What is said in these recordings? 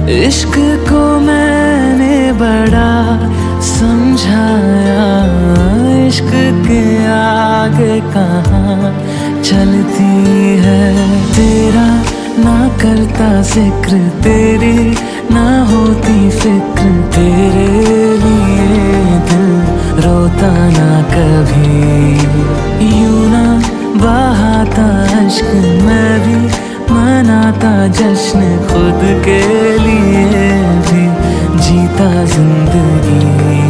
इश्क को मैंने बड़ा समझाया, इश्क के आगे कहाँ चलती है। तेरा ना करता जिक्र, तेरी ना होती फिक्र, तेरे लिए दिल रोता ना कभी। यूं ना बहाता अश्क, मैं भी मनाता जश्न, खुद के लिए भी जीता जिंदगी।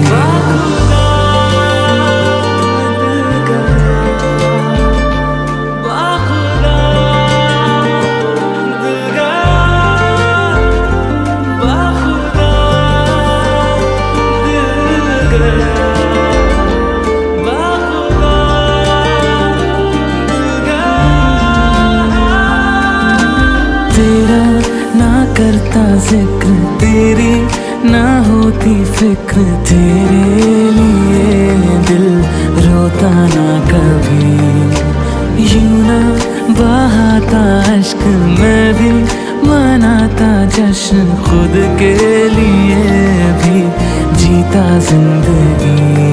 तेरा ना करता जिक्र, तेरी ना होती फिक्र, तेरे लिए दिल रोता ना कभी। यूं ना बहाता अश्क, मैं भी मनाता जश्न, खुद के लिए भी जीता जिंदगी।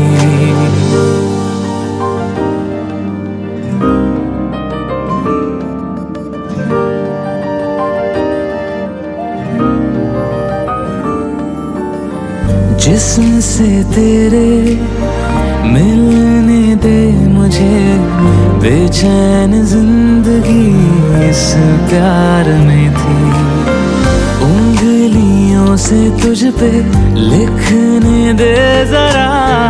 जिस्म से तेरे मिलने दे मुझे, बेचैन जिंदगी इस प्यार में थी। उंगलियों से तुझ पे लिखने दे जरा,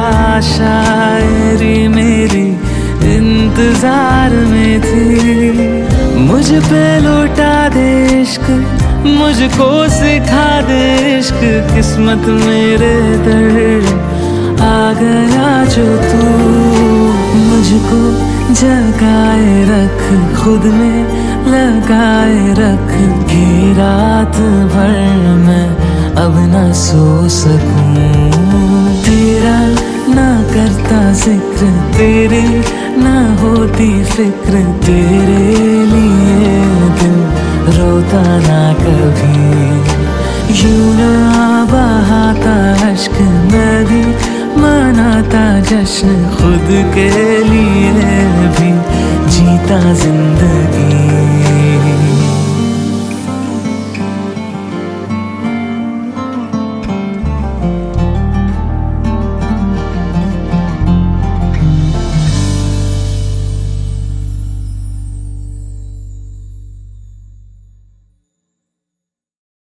शायरी मेरी इंतजार में थी। मुझ पे लौटा दे इश्क, मुझको सिखा दे इश्क, किस्मत मेरे दर आ गया जो तू। मुझको जगाए रख, खुद में लगाए रख, कि रात भर मैं अब न सो सकूं। तेरा ना करता जिक्र, तेरी ना होती फिक्र, तेरे लिए दिल रोता ना कभी। यूं ना बहाता अश्क, मैं भी मनाता जश्न, खुद के लिए भी जीता जिंदगी।